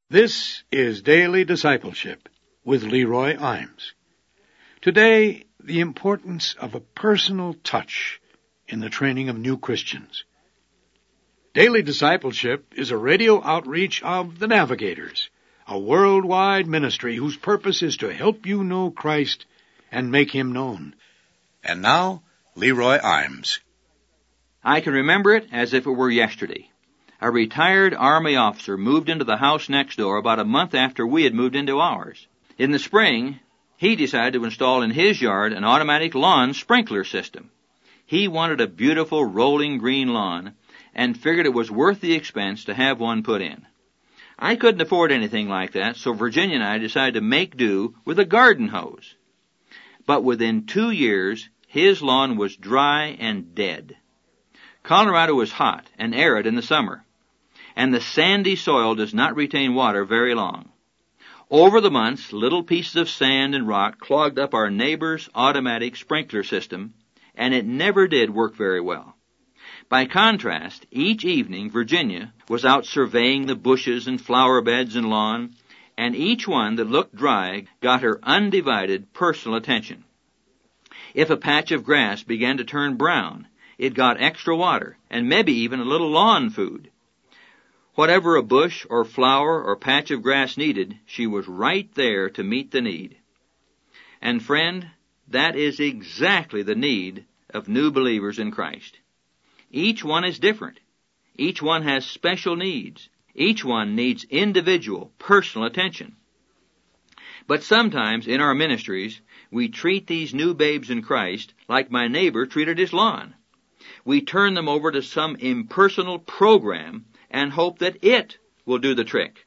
This is Daily Discipleship with Leroy Imes. Today, the importance of a personal touch in the training of new Christians. Daily Discipleship is a radio outreach of the Navigators, a worldwide ministry whose purpose is to help you know Christ and make Him known. And now, Leroy Imes. I can remember it as if it were yesterday. A retired Army officer moved into the house next door about a month after we had moved into ours. In the spring, he decided to install in his yard an automatic lawn sprinkler system. He wanted a beautiful rolling green lawn and figured it was worth the expense to have one put in. I couldn't afford anything like that, so Virginia and I decided to make do with a garden hose. But within 2 years, his lawn was dry and dead. Colorado is hot and arid in the summer, and the sandy soil does not retain water very long. Over the months, little pieces of sand and rock clogged up our neighbor's automatic sprinkler system, and it never did work very well. By contrast, each evening Virginia was out surveying the bushes and flower beds and lawn, and each one that looked dry got her undivided personal attention. If a patch of grass began to turn brown, it got extra water, and maybe even a little lawn food. Whatever a bush or flower or patch of grass needed, she was right there to meet the need. And friend, that is exactly the need of new believers in Christ. Each one is different. Each one has special needs. Each one needs individual, personal attention. But sometimes in our ministries, we treat these new babes in Christ like my neighbor treated his lawn. We turn them over to some impersonal program and hope that it will do the trick.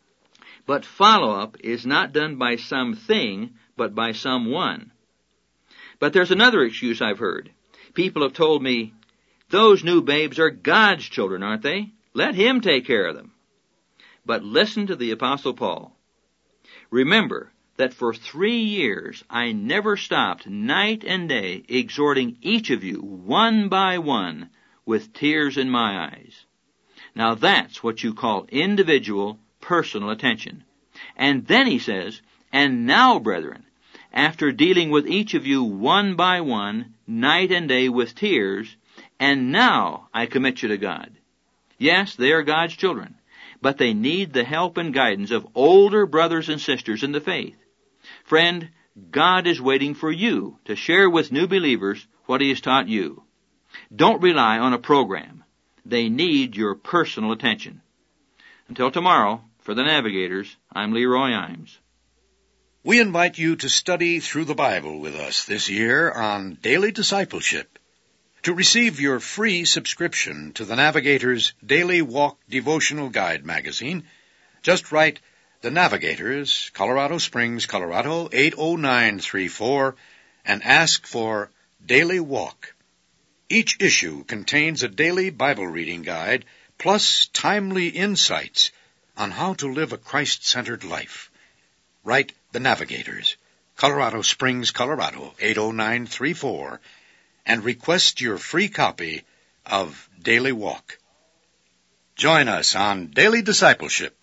But follow-up is not done by something, but by someone. But there's another excuse I've heard. People have told me, those new babes are God's children, aren't they? Let Him take care of them. But listen to the Apostle Paul. Remember that for 3 years I never stopped night and day exhorting each of you one by one with tears in my eyes. Now that's what you call individual, personal attention. And then he says, and now, brethren, after dealing with each of you one by one, night and day with tears, and now I commit you to God. Yes, they are God's children, but they need the help and guidance of older brothers and sisters in the faith. Friend, God is waiting for you to share with new believers what He has taught you. Don't rely on a program. They need your personal attention. Until tomorrow, for the Navigators, I'm Leroy Imes. We invite you to study through the Bible with us this year on Daily Discipleship. To receive your free subscription to the Navigators' Daily Walk Devotional Guide magazine, just write The Navigators, Colorado Springs, Colorado 80934, and ask for Daily Walk. Each issue contains a daily Bible reading guide, plus timely insights on how to live a Christ-centered life. Write The Navigators, Colorado Springs, Colorado 80934, and request your free copy of Daily Walk. Join us on Daily Discipleship